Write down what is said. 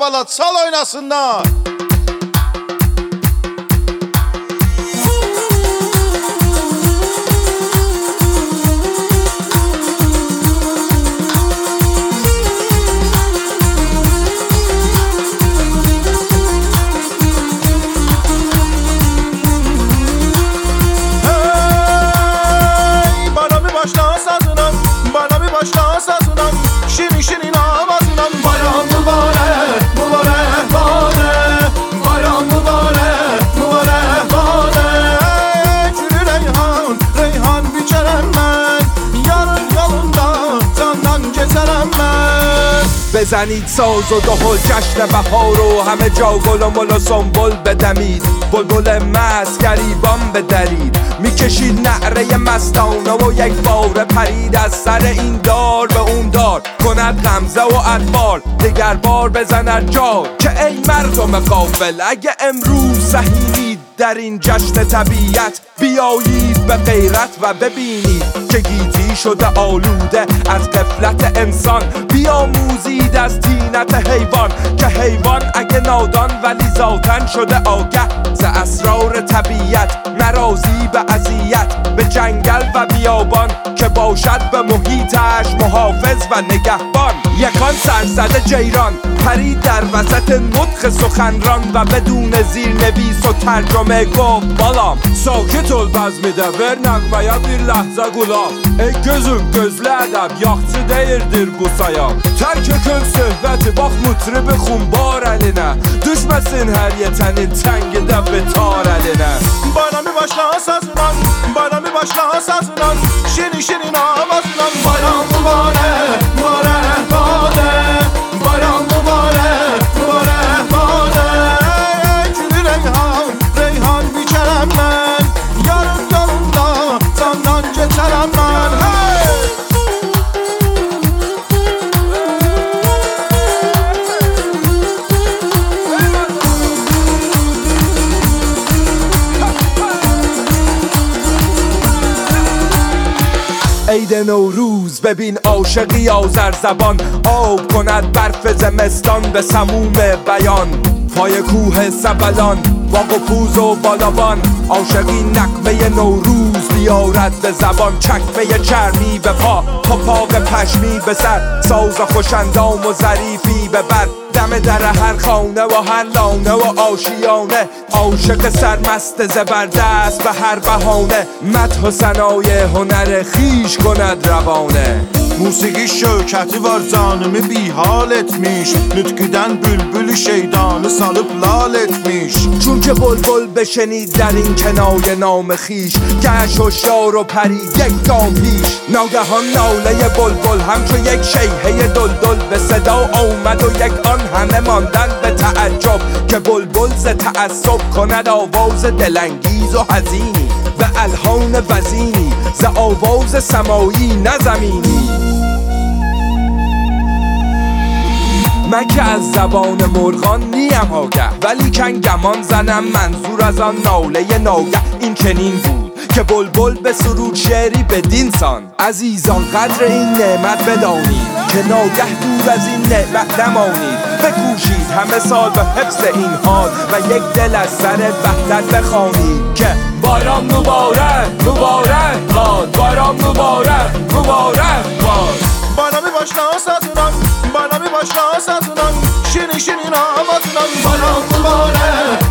əhvalat sal oynasınlar. Şirin şirin avazından bayram mübarek, mübarek bade. Bayram mübarek, mübarek bade. Gülü reyhan, reyhan biçerem ben. Yarın yolunda candan geçerem ben. بزنید ساز و دهل جشن بهار و همه جا گل و مل و سنبل بدمید. بلبل مست گریبان بدرید، میکشید نعره مستانه و یک بار پرید از سر این دار به اون دار. کند غمزه و اطفال دگر بار بزند جار که ای مردم غافل، اگه امروز سهیلید در این جشن طبیعت، بیایید به غیرت و ببینید که گیتی شده آلوده از غفلت انسان. بیاموزید از طینت حیوان که حیوان اگه نادان ولی ذاتن شده آگه ز اسرار طبیعت، نرازی به اذیت به جنگل و بیابان که باشد به محیطش محافظ و نگهبان. یکان سرزده جیران پرید در وسط نطق سخنران و بدون زیرنویس و ترجمه گفت بالام Sakit ol bəzmidə, ver nəğməyə bir ləhzə qulaq. Ey gözüm, gözlü ədəb, yaxçı deyirdir bu sayaq. Tərk kül söhbəti, bax mutribi xumbar əlinə. Düşməsin hər yetənin təngidə betar əlinə. Bayramı başla sazınan, bayramı başla sazınan. Şirin şirin avazından bayram mübarek, mübarek bade. Bayram mübarek, mübarek bade. Gülü reyhan, reyhan biçerem ben. Yarın yolunda candan geçerem ben. Hey! عید نوروز ببین عاشقی آذر زبان آب کند برف زمستان به سموم بیان. پای کوه سبلان باغ و پوز و بالابان، عاشقی نغمه نوروز بیارد به زبان. چکمه چرمی به پا، پاق پشمی به سر، ساز خوشندام و ظریفی به بر. دم در هر خانه و هر لانه و آشیانه، عاشق سرمست زبردست به هر بهانه. مدح و ثنای هنر خویش کند روانه. Musiqi şökəti var canımı bihal etmiş. Nütküdən bülbül şeydanı salıp lal etmiş. چون که بلبل بشنید در این کنایه نام خیش، گشت هشیار و پرید یک گام پیش. ناگهان ناله بلبل همچو یک شیهه دلدل به صدا آمد و یک آن همه ماندن به تعجب که بلبل ز تعصب کند آواز دلانگیز و حزینی و الحان وزینی ز آواز سمایی نه زمینی. من که از زبان مرغان نیم آگه، ولی کن گمان زنم منظور از آن ناله ناگه این چنین بود که بلبل به سرود شعری بدین سان. عزیزان قدر این نعمت بدانید که ناگه دور از این نعمت نمانید. بکوشید همه سال به حفظ این حال و یک دل از سر وحدت بخوانید که باران مبارک مبارک باد، باران مبارک مبارک باد. Bayramı başla sazınan, bayramı başla sazınan. Şirin şirin avazından bayram mübarek,